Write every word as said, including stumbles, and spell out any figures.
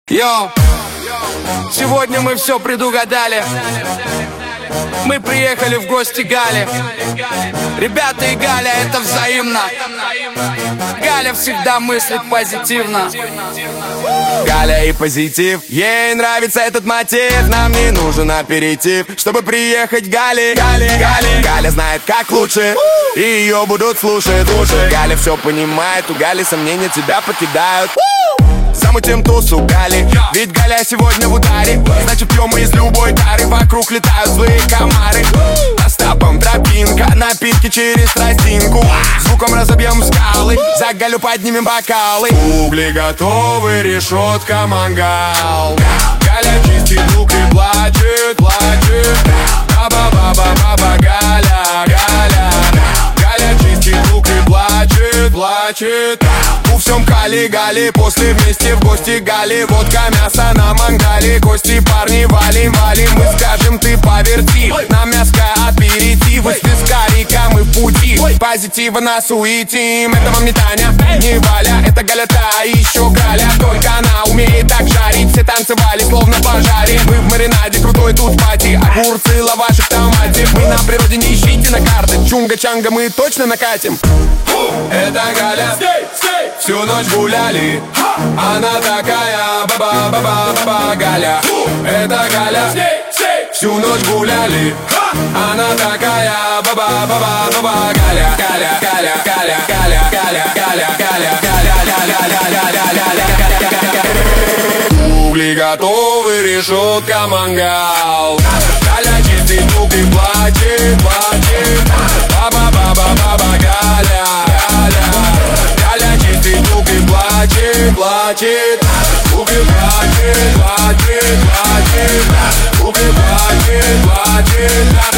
Йоу, сегодня мы все предугадали. Мы приехали в гости к Гале. Ребята и Галя, это взаимно. Галя всегда мыслит позитивно. Галя и позитив, ей нравится этот мотив. Нам не нужен аперитив, чтобы приехать к Гале. Гале, Гале, Галя знает как лучше, и ее будут слушать лучше. Галя все понимает, у Гали сомнения тебя покидают. Замутим тусу Гали, ведь Галя сегодня в ударе. Значит пьем мы из любой тары, вокруг летают злые комары. Остапом тропинка, напитки через тростинку. Звуком разобьем скалы, за Галю поднимем бокалы. Угли готовы, решетка мангал. Галя чистит лук и плачет, плачет. Баба-баба-баба, Галя, Галя. Галя чистит лук и плачет, плачет. У всем Кали-Гали, после вместе в гости Гали. Водка, мясо на мангале, кости, парни, валим, валим. Мы скажем, ты поверти, на мяско аперитив. Из пескарика мы в пути, позитива нас уедим. Это вам не Таня, не Валя, это Галя та и еще Галя. Только она умеет так жарить, все танцевали словно в пожаре. Мы в маринаде, крутой тут пати, огурцы, лаваши в томате. Мы на природе, не ищите на карты, чунга-чанга мы точно накатим. Это Галя, всю ночь гуляли. Она такая баба-баба-баба Галя. Это Галя, всю ночь гуляли. Она такая баба-баба-баба Галя. Галя, Галя, Галя, Галя, Галя, Галя, Галя, Галя. Угли готовы, решетка мангал. Галя чистит лук и плачет, плачет. Баба-баба-баба Галя, Галя. Галя чистит лук и плачет, плачет. Лук и плачет, плачет, плачет. Лук и плачет, плачет.